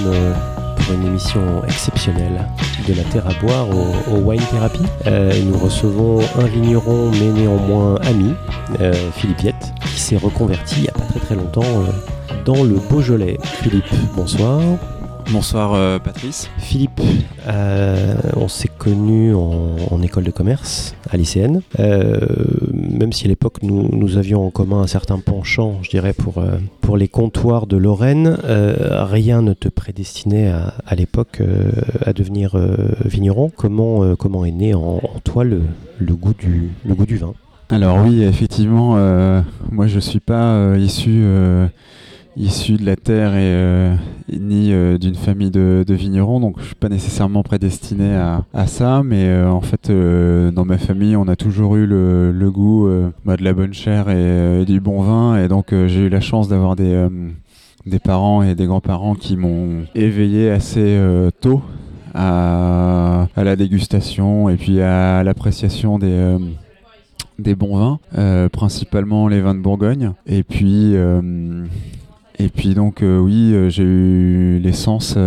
pour une émission exceptionnelle de la terre à boire au Wine Therapy. Nous recevons un vigneron mais néanmoins ami, Philippe Viette, qui s'est reconverti il n'y a pas très longtemps dans le Beaujolais. Philippe, bonsoir. Bonsoir Patrice. Philippe, on s'est connus en école de commerce à l'ICN, même si à l'époque nous avions en commun un certain penchant, je dirais, pour les comptoirs de Lorraine. Rien ne te prédestinait à l'époque à devenir vigneron. Comment est né en toi le goût du vin ? Alors oui, effectivement, moi je ne suis pas issu de la terre ni d'une famille de vignerons, donc je ne suis pas nécessairement prédestiné à ça, mais en fait dans ma famille on a toujours eu le goût de la bonne chair et du bon vin, et donc j'ai eu la chance d'avoir des parents et des grands-parents qui m'ont éveillé assez tôt à la dégustation et puis à l'appréciation des bons vins, principalement les vins de Bourgogne, et puis donc oui, j'ai eu les sens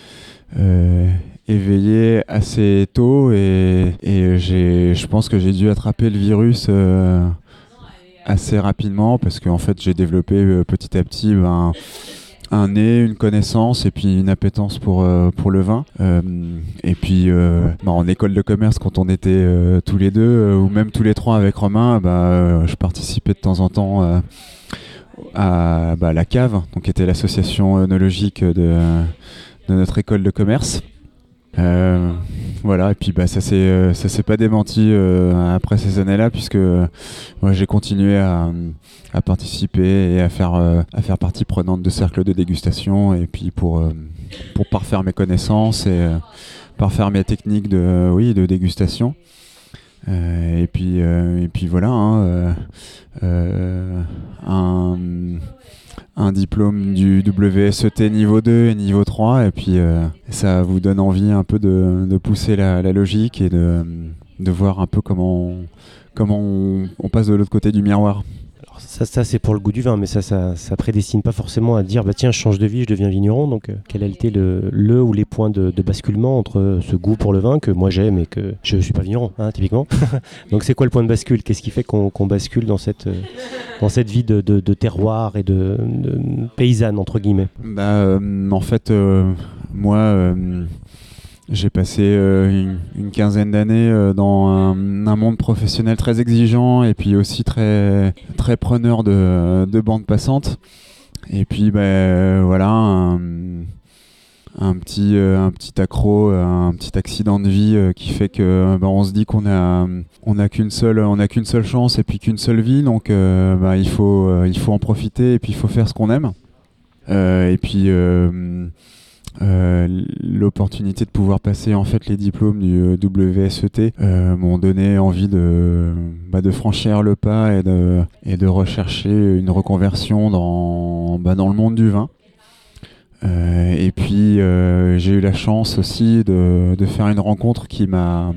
éveillés assez tôt, et je pense que j'ai dû attraper le virus assez rapidement, parce qu'en fait j'ai développé petit à petit un nez, une connaissance et puis une appétence pour le vin. Et puis en école de commerce, quand on était tous les deux ou même tous les trois avec Romain, je participais de temps en temps à la cave, donc qui était l'association œnologique de notre école de commerce. Voilà, et puis ça s'est pas démenti après ces années-là, puisque moi j'ai continué à participer et à faire partie prenante de cercles de dégustation, et puis pour parfaire mes connaissances et parfaire mes techniques de dégustation. Et puis voilà, un diplôme du WSET niveau 2 et niveau 3, et puis ça vous donne envie un peu de pousser la logique et de voir un peu comment on passe de l'autre côté du miroir. Alors ça c'est pour le goût du vin, mais ça prédestine pas forcément à dire tiens, je change de vie, je deviens vigneron. Donc quel a été le ou les points de basculement entre ce goût pour le vin que moi j'aime et que je suis pas vigneron, typiquement. Donc c'est quoi le point de bascule ? Qu'est-ce qui fait qu'on bascule dans cette vie de terroir et de paysanne, entre guillemets ? En fait, moi j'ai passé une quinzaine d'années dans un monde professionnel très exigeant, et puis aussi très, très preneur de bandes passantes. Et puis voilà, un petit accro, un petit accident de vie qui fait que on se dit qu'on a qu'une seule chance et puis qu'une seule vie, donc il faut en profiter, et puis il faut faire ce qu'on aime. Et puis l'opportunité de pouvoir passer en fait les diplômes du WSET m'ont donné envie de franchir le pas et de rechercher une reconversion dans le monde du vin. Et puis j'ai eu la chance aussi de faire une rencontre qui a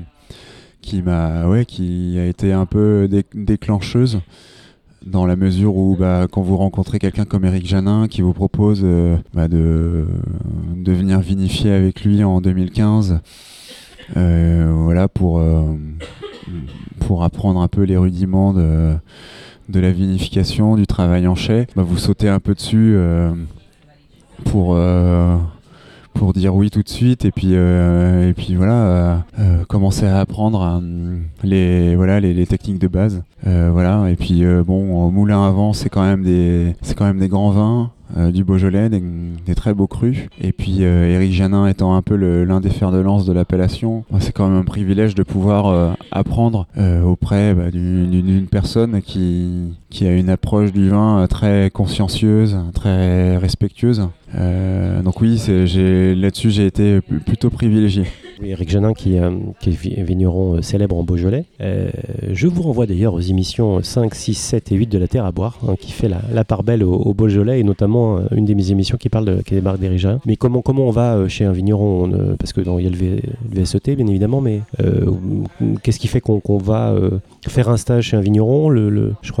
été un peu déclencheuse, dans la mesure où quand vous rencontrez quelqu'un comme Éric Janin qui vous propose de venir vinifier avec lui en 2015, voilà, pour apprendre un peu les rudiments de la vinification, du travail en chai, vous sautez un peu dessus pour dire oui tout de suite, et puis voilà, commencer à apprendre les techniques de base, voilà. Et puis au moulin à vent, c'est quand même des grands vins du Beaujolais, des très beaux crus. Et puis Éric Janin étant un peu l'un des fers de lance de l'appellation, c'est quand même un privilège de pouvoir apprendre auprès d'une personne qui a une approche du vin très consciencieuse, très respectueuse. Donc oui, là-dessus j'ai été plutôt privilégié. Oui, Éric Janin qui est vigneron célèbre en Beaujolais. Je vous renvoie d'ailleurs aux émissions 5, 6, 7 et 8 de la Terre à boire, qui fait la part belle au Beaujolais, et notamment une de mes émissions qui est des marques d'Éric Janin. Mais comment on va chez un vigneron, parce que il y a le VSET bien évidemment, mais qu'est-ce qui fait qu'on va faire un stage chez un vigneron ? Je crois que tu as fait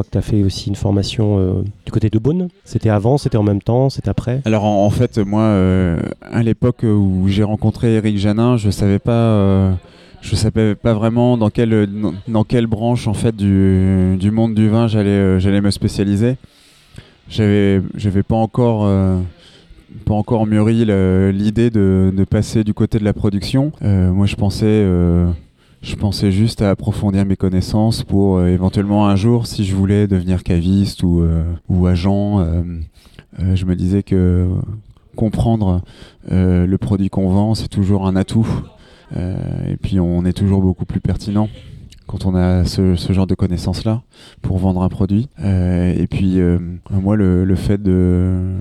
aussi une formation du côté de Beaune. C'était avant, c'était en même temps, c'était après? Alors en fait, moi, à l'époque où j'ai rencontré Éric Janin, je savais pas vraiment dans quelle branche en fait du monde du vin j'allais me spécialiser. J'avais pas encore mûri l'idée de passer du côté de la production. Moi, je pensais juste à approfondir mes connaissances pour éventuellement un jour, si je voulais devenir caviste ou agent, je me disais que comprendre le produit qu'on vend, c'est toujours un atout. Et puis on est toujours beaucoup plus pertinent quand on a ce genre de connaissances-là pour vendre un produit. Et puis moi, le fait de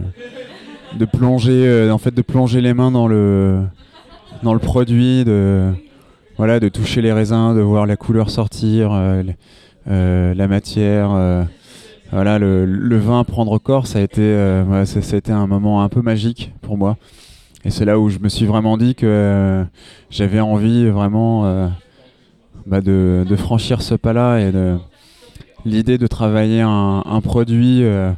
plonger les mains dans le produit, de toucher les raisins, de voir la couleur sortir, la matière, le vin prendre corps, ça a été un moment un peu magique pour moi. Et c'est là où je me suis vraiment dit que j'avais envie vraiment de franchir ce pas-là et l'idée de travailler un produit,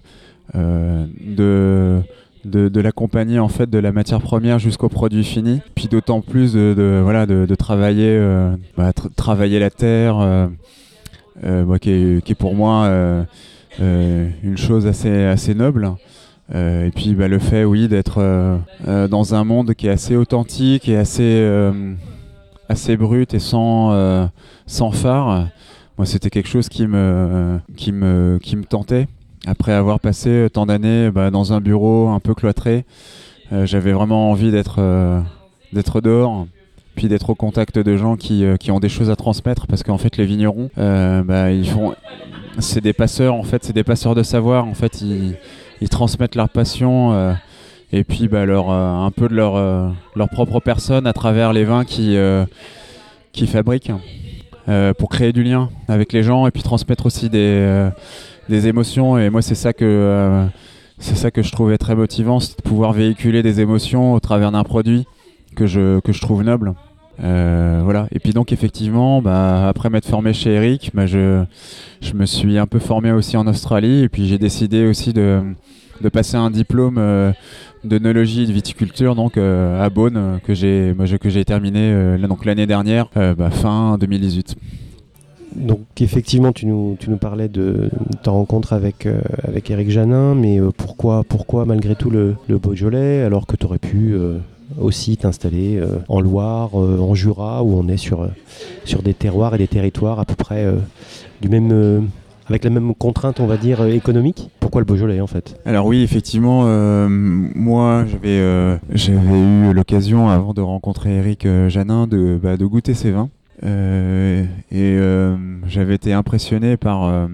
de l'accompagner en fait de la matière première jusqu'au produit fini. Puis d'autant plus de travailler, travailler la terre, qui est pour moi une chose assez noble. Et puis le fait, oui, d'être dans un monde qui est assez authentique et assez brut et sans phare. Moi, c'était quelque chose qui me tentait. Après avoir passé tant d'années dans un bureau un peu cloîtré, j'avais vraiment envie d'être dehors, puis d'être au contact de gens qui ont des choses à transmettre, parce qu'en fait les vignerons, c'est des passeurs en fait, c'est des passeurs de savoir en fait. Ils transmettent leur passion et puis un peu de leur propre personne à travers les vins qu'ils fabriquent pour créer du lien avec les gens et puis transmettre aussi des émotions. Et moi, c'est ça que je trouvais très motivant, c'est de pouvoir véhiculer des émotions au travers d'un produit que je trouve noble. Et puis donc effectivement, après m'être formé chez Éric, je me suis un peu formé aussi en Australie, et puis j'ai décidé aussi de passer un diplôme d'œnologie et de viticulture donc à Beaune, que j'ai terminé l'année dernière, fin 2018. Donc effectivement, tu nous parlais de ta rencontre avec Éric Janin, mais pourquoi malgré tout le Beaujolais, alors que tu aurais pu aussi t'installer en Loire, en Jura, où on est sur des terroirs et des territoires à peu près avec la même contrainte, on va dire, économique. Pourquoi le Beaujolais en fait? Alors oui, effectivement, moi j'avais eu l'occasion, avant de rencontrer Éric Janin, de goûter ses vins. J'avais été impressionné par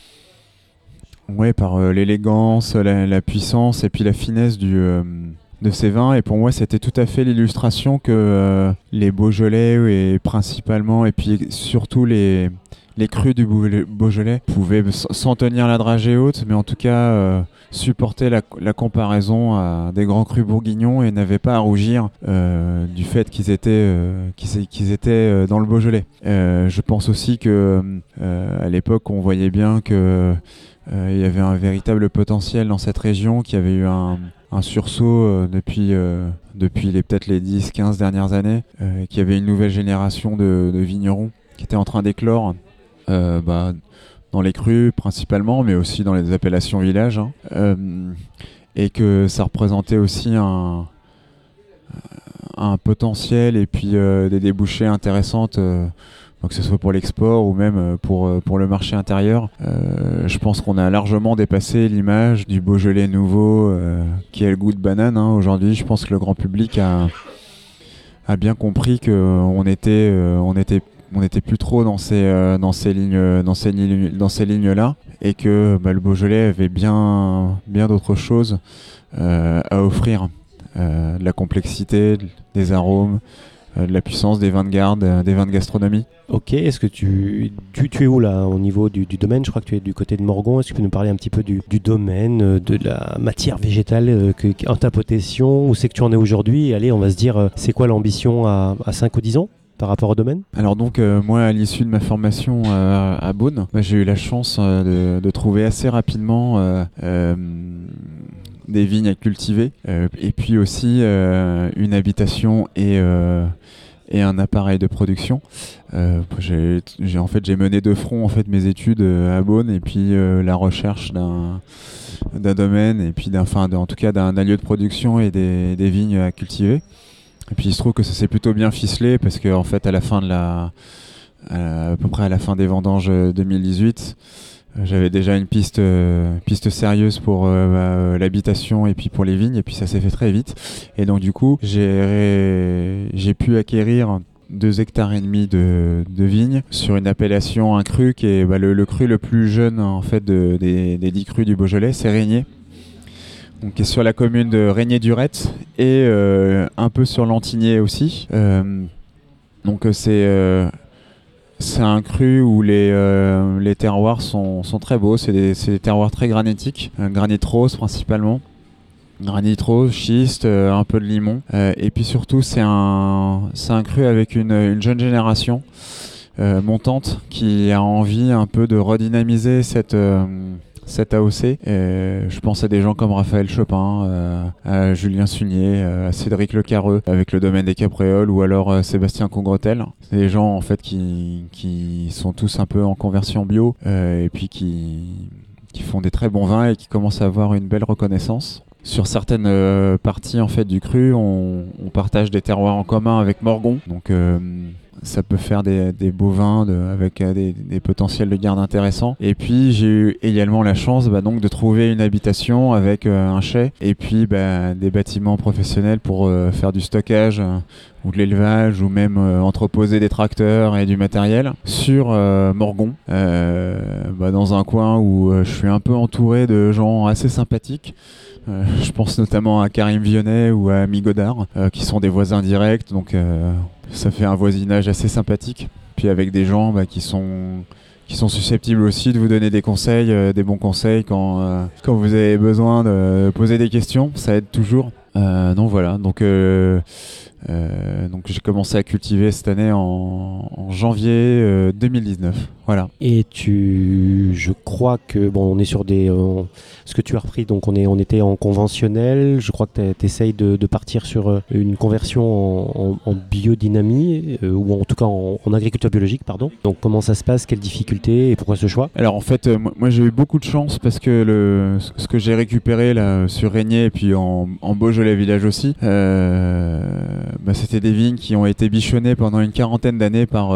l'élégance, la puissance et puis la finesse de ces vins. Et pour moi, c'était tout à fait l'illustration que les Beaujolais, et principalement, et puis surtout les crus du Beaujolais, pouvaient, sans tenir la dragée haute, mais en tout cas supporter la comparaison à des grands crus bourguignons, et n'avaient pas à rougir du fait qu'ils étaient dans le Beaujolais. Je pense aussi que à l'époque, on voyait bien que il y avait un véritable potentiel dans cette région, qui avait eu un sursaut depuis peut-être les 10-15 dernières années, qu'il y avait une nouvelle génération de vignerons qui était en train d'éclore dans les crus principalement, mais aussi dans les appellations villages, et que ça représentait aussi un potentiel et puis des débouchés intéressantes, que ce soit pour l'export ou même pour le marché intérieur. Je pense qu'on a largement dépassé l'image du Beaujolais nouveau qui a le goût de banane. Aujourd'hui, je pense que le grand public a bien compris qu'on était plus trop dans ces lignes-là, et que le Beaujolais avait bien d'autres choses à offrir, de la complexité, des arômes, de la puissance, des vins de garde, des vins de gastronomie. Ok, est-ce que tu es où là au niveau du domaine? Je crois que tu es du côté de Morgon. Est-ce que tu peux nous parler un petit peu du domaine, de la matière végétale en ta possession? Où c'est que tu en es aujourd'hui? Et allez, on va se dire, c'est quoi l'ambition à 5 ou 10 ans? par rapport au domaine? Alors donc moi à l'issue de ma formation à Beaune, j'ai eu la chance de trouver assez rapidement des vignes à cultiver et puis aussi une habitation et un appareil de production. J'ai mené de front en fait mes études à Beaune et puis la recherche d'un domaine et puis en tout cas d'un lieu de production et des vignes à cultiver. Et puis il se trouve que ça s'est plutôt bien ficelé parce que en fait à peu près à la fin des vendanges 2018, j'avais déjà une piste sérieuse pour l'habitation et puis pour les vignes, et puis ça s'est fait très vite. Et donc du coup j'ai pu acquérir 2,5 hectares de vignes sur une appellation, un cru qui est le cru le plus jeune en fait des 10 crus du Beaujolais, c'est Régnier. Donc, qui est sur la commune de Régnier-Durette et un peu sur l'Antigné aussi. Donc c'est un cru où les terroirs sont très beaux. C'est des terroirs très granitiques, granit rose principalement. Granit rose, schiste, un peu de limon. Et puis surtout c'est un cru avec une jeune génération montante qui a envie un peu de redynamiser cette AOC. Je pense à des gens comme Raphaël Chopin, à Julien Sunier, à Cédric Le Carreux avec le domaine des Capréoles, ou alors Sébastien Congretel. C'est des gens en fait qui sont tous un peu en conversion bio et puis qui font des très bons vins et qui commencent à avoir une belle reconnaissance. Sur certaines parties en fait du cru, on partage des terroirs en commun avec Morgon. Donc ça peut faire des beaux vins avec des potentiels de garde intéressants. Et puis j'ai eu également la chance donc de trouver une habitation avec un chai et puis des bâtiments professionnels pour faire du stockage ou de l'élevage ou même entreposer des tracteurs et du matériel sur Morgon, dans un coin où je suis un peu entouré de gens assez sympathiques. Je pense notamment à Karim Vionnet ou à Ami Godard qui sont des voisins directs, donc ça fait un voisinage assez sympathique. Puis avec des gens qui sont susceptibles aussi de vous donner des conseils, des bons conseils quand vous avez besoin de poser des questions, ça aide toujours. Donc voilà, donc j'ai commencé à cultiver cette année en janvier 2019. Voilà. Et je crois que on est sur ce que tu as repris, donc on était en conventionnel. Je crois que tu essayes de partir sur une conversion en biodynamie ou en tout cas en agriculture biologique, pardon. Donc comment ça se passe, quelles difficultés et pourquoi ce choix? Alors en fait, moi j'ai eu beaucoup de chance parce que ce que j'ai récupéré là sur Régnier et puis en Beaujolais village aussi, c'était des vignes qui ont été bichonnées pendant une 40aine d'années par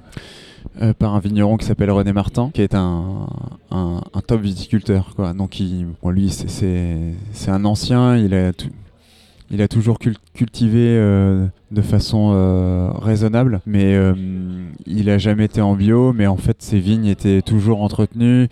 un vigneron qui s'appelle René Martin, qui est un top viticulteur, quoi. Donc lui c'est un ancien, il a toujours cultivé de façon raisonnable, mais il a jamais été en bio, mais en fait ses vignes étaient toujours entretenues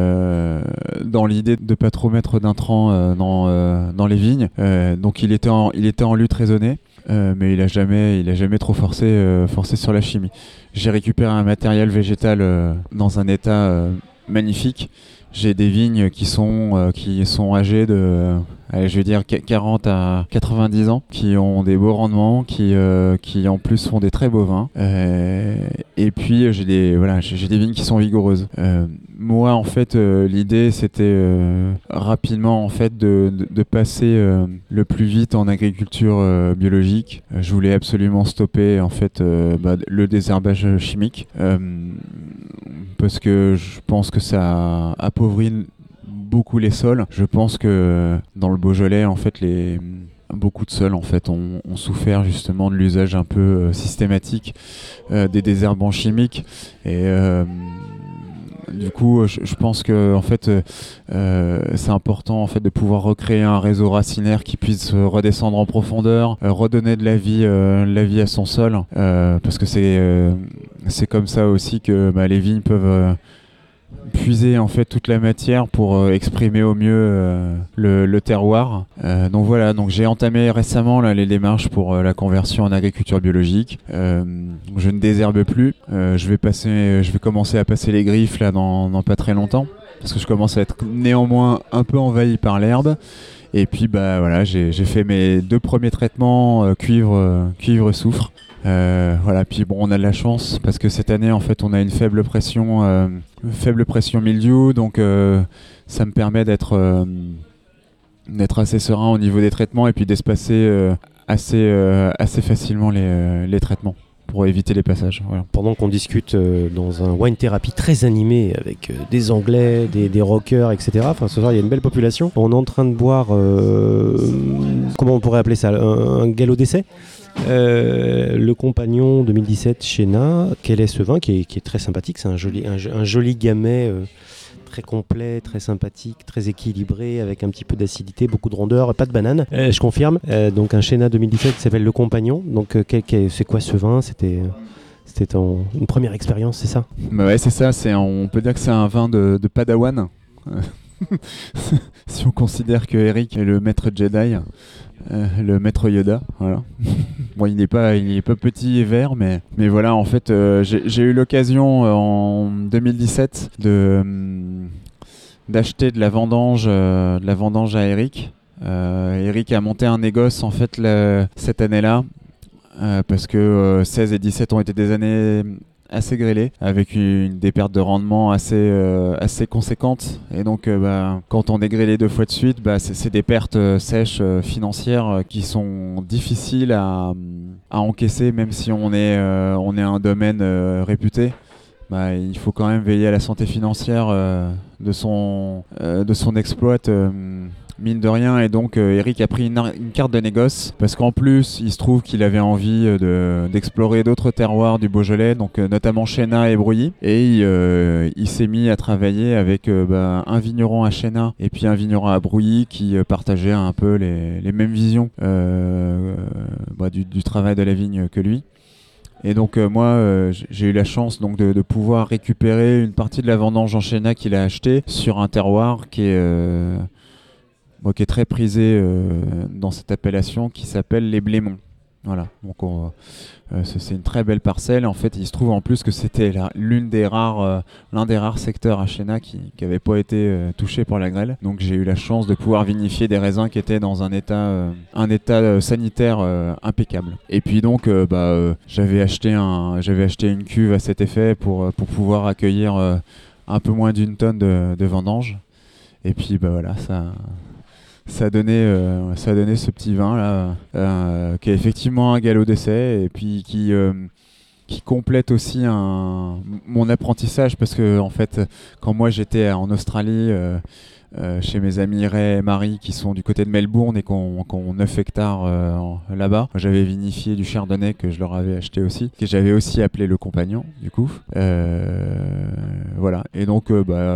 dans l'idée de pas trop mettre d'intrants dans les vignes. Donc il était en lutte raisonnée. Mais il a jamais trop forcé sur la chimie. J'ai récupéré un matériel végétal dans un état magnifique. J'ai des vignes qui sont âgées de, je vais dire 40 à 90 ans, qui ont des beaux rendements, qui en plus font des très beaux vins. Et puis j'ai des vignes qui sont vigoureuses. Moi en fait l'idée c'était rapidement en fait de passer le plus vite en agriculture biologique. Je voulais absolument stopper en fait le désherbage chimique parce que je pense que ça appauvrit beaucoup les sols. Je pense que dans le Beaujolais en fait beaucoup de sols en fait ont souffert justement de l'usage un peu systématique des désherbants chimiques et du coup, je pense que en fait, c'est important en fait de pouvoir recréer un réseau racinaire qui puisse redescendre en profondeur, redonner de la vie à son sol, parce que c'est comme ça aussi que les vignes peuvent puiser en fait toute la matière pour exprimer au mieux le terroir. Donc voilà, donc j'ai entamé récemment les démarches pour la conversion en agriculture biologique. Je ne désherbe plus. Je vais commencer à passer les griffes là dans pas très longtemps parce que je commence à être néanmoins un peu envahi par l'herbe. Et puis voilà, j'ai fait mes 2 premiers traitements cuivre et soufre. Voilà, puis bon, on a de la chance parce que cette année en fait on a une faible pression mildiou, donc ça me permet d'être assez serein au niveau des traitements et puis d'espacer assez facilement les traitements pour éviter les passages. Voilà. Pendant qu'on discute dans un wine therapy très animé avec des Anglais, des rockers, etc. Enfin, ce soir, il y a une belle population. On est en train de boire, comment on pourrait appeler ça, un galop d'essai. Le Compagnon 2017 Sheena. Quel est ce vin qui est très sympathique? C'est un joli gamay très complet, très sympathique, très équilibré, avec un petit peu d'acidité, beaucoup de rondeur, pas de banane, je confirme. Donc un Sheena 2017 qui s'appelle Le Compagnon. Donc c'est quoi ce vin? C'était une première expérience, c'est ça? Bah ouais, c'est ça. On peut dire que c'est un vin de Padawan. Si on considère que Eric est le maître Jedi, le maître Yoda, voilà. Bon, il n'est pas petit et vert, mais voilà, en fait, j'ai eu l'occasion en 2017 d'acheter de la vendange à Eric. Eric a monté un négoce en fait cette année-là parce que 16 et 17 ont été des années assez grêlées, avec des pertes de rendement assez conséquentes, et donc quand on est grêlé 2 fois de suite, c'est des pertes sèches financières qui sont difficiles à encaisser, même si on est un domaine réputé. Il faut quand même veiller à la santé financière de son exploit, mine de rien, et donc Eric a pris une carte de négoce parce qu'en plus il se trouve qu'il avait envie d'explorer d'autres terroirs du Beaujolais, donc notamment Sheena et Brouilly, et il s'est mis à travailler avec un vigneron à Sheena et puis un vigneron à Brouilly qui partageaient un peu les mêmes visions du travail de la vigne que lui. Et donc moi j'ai eu la chance donc de pouvoir récupérer une partie de la vendange en Sheena qu'il a acheté sur un terroir qui est très prisé dans cette appellation, qui s'appelle les Blémonts. Voilà, donc c'est une très belle parcelle. En fait, il se trouve en plus que c'était l'un des rares secteurs à Sheena qui n'avait pas été touché par la grêle. Donc j'ai eu la chance de pouvoir vinifier des raisins qui étaient dans un état sanitaire impeccable. Et puis donc j'avais acheté une cuve à cet effet pour pouvoir accueillir un peu moins d'1 tonne de vendange. Et puis voilà, ça a donné ce petit vin là, qui est effectivement un galop d'essai, et puis qui complète aussi mon apprentissage, parce que en fait, quand moi j'étais en Australie chez mes amis Ray et Marie qui sont du côté de Melbourne et qui ont 9 hectares là-bas, j'avais vinifié du chardonnay que je leur avais acheté aussi, que j'avais aussi appelé Le Compagnon du coup. Voilà, et donc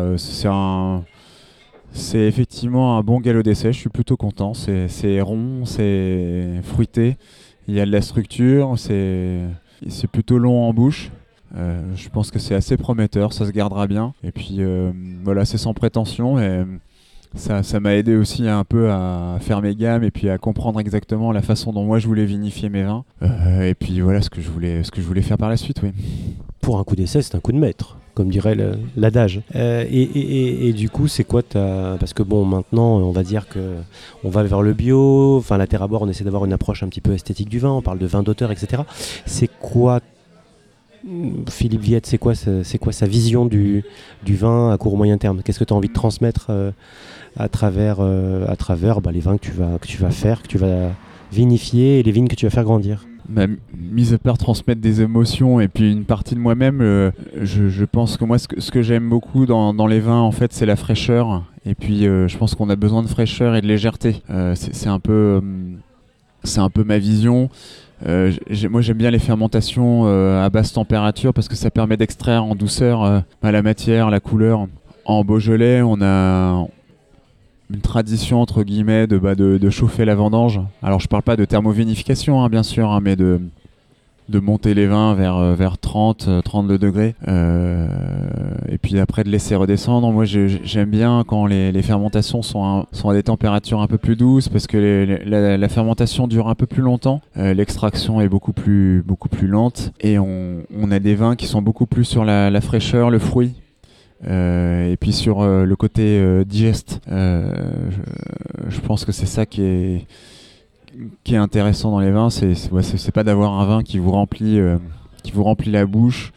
c'est effectivement un bon galop d'essai, je suis plutôt content. C'est rond, c'est fruité, il y a de la structure, c'est plutôt long en bouche. Je pense que c'est assez prometteur, ça se gardera bien. Et puis voilà, c'est sans prétention, et ça m'a aidé aussi un peu à faire mes gammes et puis à comprendre exactement la façon dont moi je voulais vinifier mes vins. Et puis voilà ce que je voulais faire par la suite, oui. Pour un coup d'essai, c'est un coup de maître, comme dirait l'adage. Et du coup, c'est quoi parce que bon, maintenant, on va dire que on va vers le bio. Enfin, la Terre à boire, on essaie d'avoir une approche un petit peu esthétique du vin. On parle de vin d'auteur, etc. C'est quoi, Philippe Viette, c'est quoi sa vision du vin à court ou moyen terme? Qu'est-ce que tu as envie de transmettre à travers les vins que tu vas faire, que tu vas vinifier, et les vignes que tu vas faire grandir? Mis à part transmettre des émotions et puis une partie de moi-même, je pense que moi ce que j'aime beaucoup dans les vins, en fait, c'est la fraîcheur, et puis je pense qu'on a besoin de fraîcheur et de légèreté. C'est un peu ma vision. Moi j'aime bien les fermentations à basse température parce que ça permet d'extraire en douceur la matière, la couleur. En Beaujolais, on a une tradition entre guillemets de chauffer la vendange. Alors je parle pas de thermovinification bien sûr, mais de monter les vins vers 32 degrés et puis après de laisser redescendre. Moi j'aime bien quand les fermentations sont à des températures un peu plus douces, parce que la fermentation dure un peu plus longtemps, l'extraction est beaucoup plus lente, et on a des vins qui sont beaucoup plus sur la fraîcheur, le fruit. Et puis sur le côté digeste, je pense que c'est ça qui qui est intéressant dans les vins, c'est pas d'avoir un vin qui vous remplit la bouche.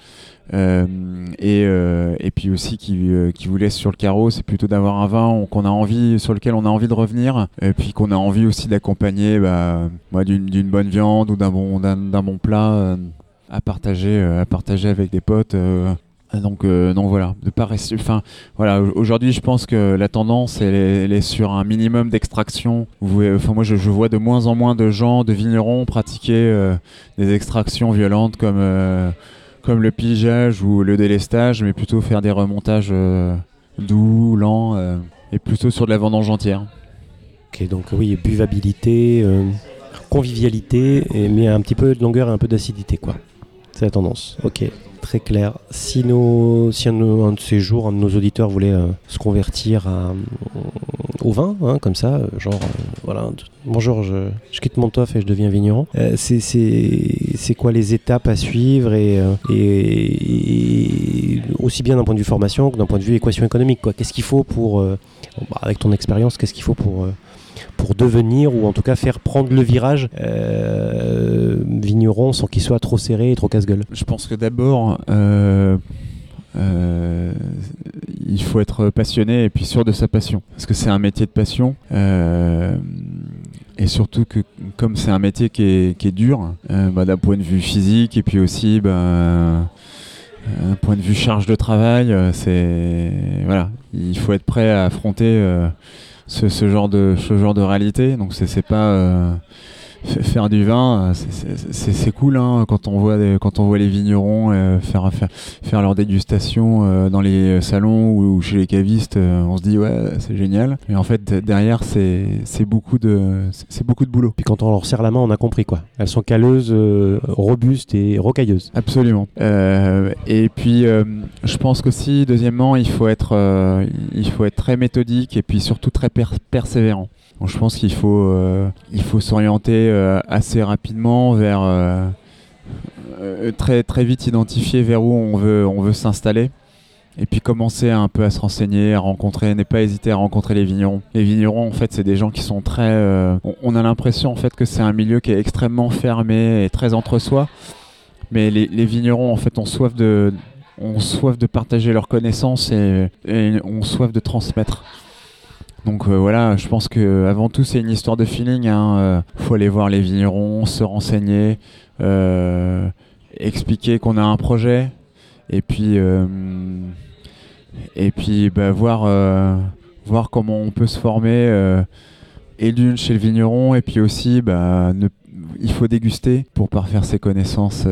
Et puis aussi qui vous laisse sur le carreau. C'est plutôt d'avoir un vin sur lequel on a envie de revenir, et puis qu'on a envie aussi d'accompagner d'une bonne viande ou d'un bon plat à partager avec des potes. Donc voilà, de pas rester. Enfin voilà, aujourd'hui je pense que la tendance elle est sur un minimum d'extraction. Moi je vois de moins en moins de gens, de vignerons pratiquer des extractions violentes comme le pigeage ou le délestage, mais plutôt faire des remontages doux, lents, et plutôt sur de la vendange entière. Ok, donc oui, buvabilité, convivialité, mais un petit peu de longueur et un peu d'acidité, quoi. C'est la tendance. Ok, très clair. Si un de ces jours, un de nos auditeurs voulait se convertir au vin, comme ça, voilà, bonjour, je quitte mon taf et je deviens vigneron. C'est quoi les étapes à suivre et aussi bien d'un point de vue formation que d'un point de vue équation économique, quoi. Qu'est-ce qu'il faut avec ton expérience, qu'est-ce qu'il faut pour devenir, ou en tout cas faire prendre le virage vigneron sans qu'il soit trop serré et trop casse-gueule? Je pense que d'abord il faut être passionné et puis sûr de sa passion, parce que c'est un métier de passion, et surtout que comme c'est un métier qui est dur, d'un point de vue physique et puis aussi un point de vue charge de travail, il faut être prêt à affronter ce genre de réalité. Donc c'est pas faire du vin, c'est cool, quand on voit les vignerons faire leur dégustation dans les salons ou chez les cavistes, on se dit ouais, c'est génial. Mais en fait derrière c'est beaucoup de boulot. Puis quand on leur serre la main, on a compris, quoi. Elles sont calleuses, robustes et rocailleuses. Absolument. Et puis je pense qu'aussi deuxièmement il faut être très méthodique et puis surtout très persévérant. Donc, je pense qu'il faut s'orienter assez rapidement vers très très vite identifier vers où on veut s'installer, et puis commencer un peu à se renseigner, à rencontrer, ne pas hésiter à rencontrer les vignerons. Les vignerons, en fait, c'est des gens qui sont très on a l'impression en fait que c'est un milieu qui est extrêmement fermé et très entre soi, mais les vignerons en fait ont soif de partager leurs connaissances et ont soif de transmettre. Donc voilà, je pense que avant tout c'est une histoire de feeling. Faut aller voir les vignerons, se renseigner, expliquer qu'on a un projet, et puis voir comment on peut se former et d'une chez le vigneron, et puis aussi il faut déguster pour parfaire ses connaissances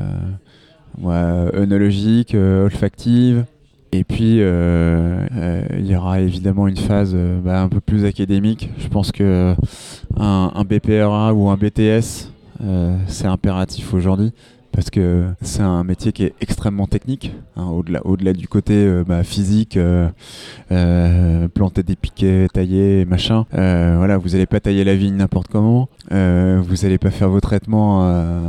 œnologiques, olfactives. Et puis il y aura évidemment une phase un peu plus académique. Je pense que un BPRA ou un BTS c'est impératif aujourd'hui, parce que c'est un métier qui est extrêmement technique, au-delà du côté physique, planter des piquets, tailler, machin. Vous n'allez pas tailler la vigne n'importe comment. Vous n'allez pas faire vos traitements.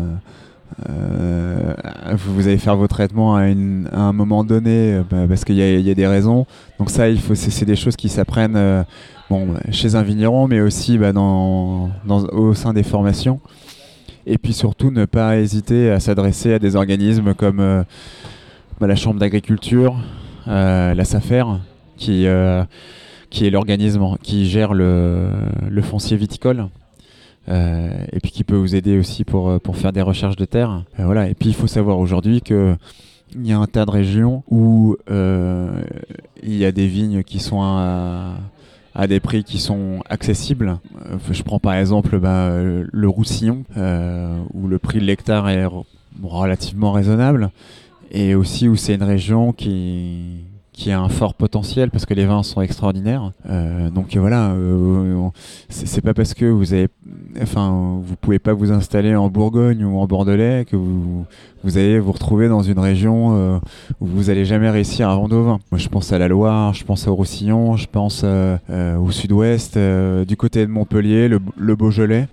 Vous allez faire vos traitements à un moment donné, parce qu'il y a des raisons. Donc ça, c'est des choses qui s'apprennent chez un vigneron, mais aussi au sein des formations. Et puis surtout, ne pas hésiter à s'adresser à des organismes comme la Chambre d'agriculture, la SAFER, qui est l'organisme qui gère le foncier viticole. Et puis qui peut vous aider aussi pour faire des recherches de terre. Et puis il faut savoir aujourd'hui qu'il y a un tas de régions où il y a des vignes qui sont à des prix qui sont accessibles. Je prends par exemple le Roussillon, où le prix de l'hectare est relativement raisonnable, et aussi où c'est une région qui a un fort potentiel parce que les vins sont extraordinaires. Donc voilà, c'est pas parce que vous pouvez pas vous installer en Bourgogne ou en Bordelais que vous allez vous retrouver dans une région où vous allez jamais réussir à vendre au vin. Moi je pense à la Loire, je pense au Roussillon, je pense au sud-ouest, du côté de Montpellier, le Beaujolais,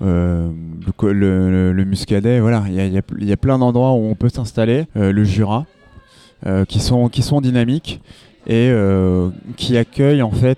le Muscadet. Voilà, il y a plein d'endroits où on peut s'installer, le Jura. qui sont dynamiques et qui accueillent en fait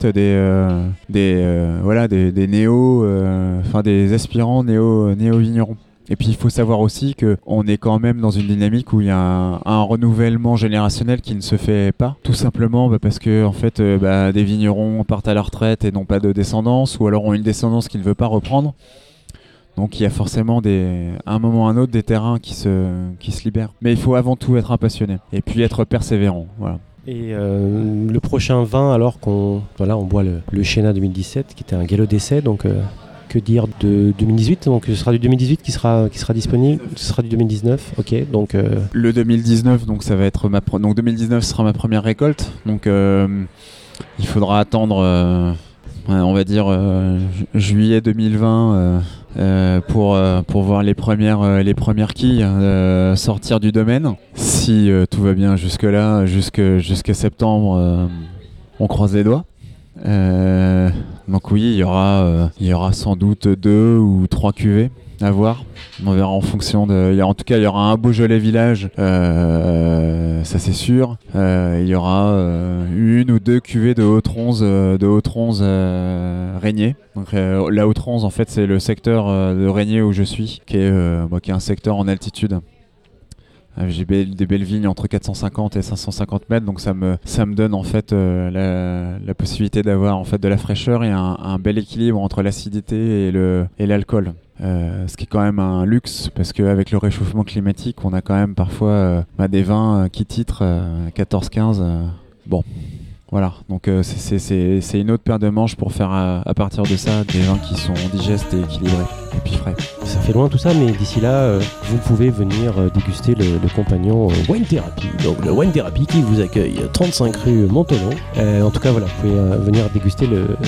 des néo, des aspirants néo vignerons. Et puis il faut savoir aussi qu'on est quand même dans une dynamique où il y a un renouvellement générationnel qui ne se fait pas, tout simplement parce que en fait, des vignerons partent à la retraite et n'ont pas de descendance, ou alors ont une descendance qui ne veut pas reprendre. Donc il y a forcément à un moment ou à un autre des terrains qui se libèrent. Mais il faut avant tout être un passionné et puis être persévérant. Voilà. Et le prochain vin, alors on boit le Chena 2017 qui était un galop d'essai, donc que dire de 2018, donc ce sera du 2018 qui sera disponible, ce sera du 2019, ok, donc le 2019, donc ça va être donc 2019 sera ma première récolte, donc il faudra attendre on va dire juillet 2020 pour voir les premières quilles sortir du domaine. Si tout va bien jusque-là, jusqu'à septembre, on croise les doigts. Donc oui, il y aura sans doute 2 ou 3 cuvées à voir. On verra en fonction en tout cas, il y aura un Beaujolais village, ça c'est sûr. Il y aura 1 ou 2 cuvées de Haute-Ronze Régnier. Donc la Haute-Ronze, en fait, c'est le secteur de Régnier où je suis, qui est un secteur en altitude. J'ai des belles vignes entre 450 et 550 mètres, donc ça me donne en fait la possibilité d'avoir en fait de la fraîcheur et un bel équilibre entre l'acidité et l'alcool. Ce qui est quand même un luxe, parce qu'avec le réchauffement climatique, on a quand même parfois des vins qui titrent 14-15. Bon, voilà, donc c'est une autre paire de manches pour faire à partir de ça des vins qui sont digestes et équilibrés, et puis frais. Ça fait loin tout ça, mais d'ici là, vous pouvez venir déguster le compagnon Wine Therapy. Donc le Wine Therapy qui vous accueille 35 rue Montauban. En tout cas, voilà, vous pouvez venir déguster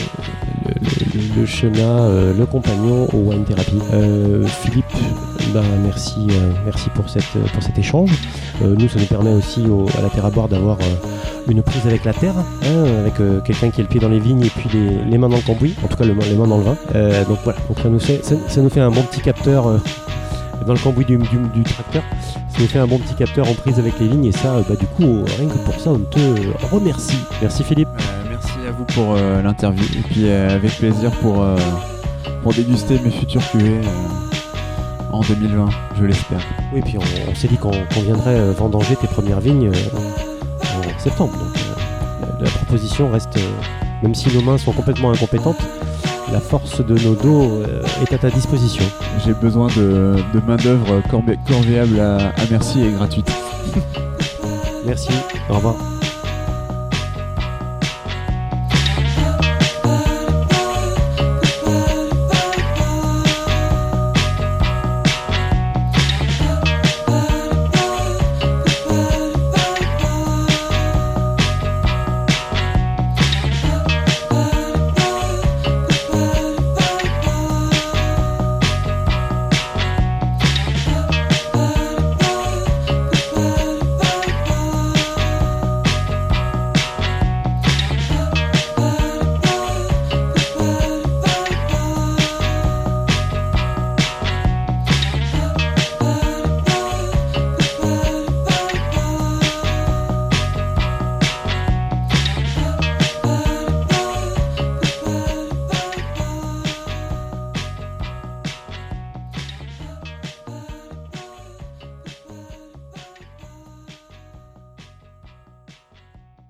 le Chena, le compagnon au Wine Therapy. Philippe, merci pour cet échange. Nous, ça nous permet aussi à la Terre à boire d'avoir une prise avec la terre, avec quelqu'un qui a le pied dans les vignes et puis les mains dans le cambouis, en tout cas les mains dans le vin. Donc voilà, donc ça nous fait un bon petit capteur dans le cambouis du tracteur. Ça nous fait un bon petit capteur en prise avec les vignes, et ça, du coup, rien que pour ça, on te remercie. Merci Philippe. Merci à vous pour l'interview, et puis avec plaisir pour déguster mes futures cuvées en 2020, je l'espère. Oui, puis on s'est dit qu'on viendrait vendanger tes premières vignes en septembre. Donc la proposition reste, même si nos mains sont complètement incompétentes, la force de nos dos est à ta disposition. J'ai besoin de main-d'œuvre corvéable à merci et gratuite. Merci, au revoir.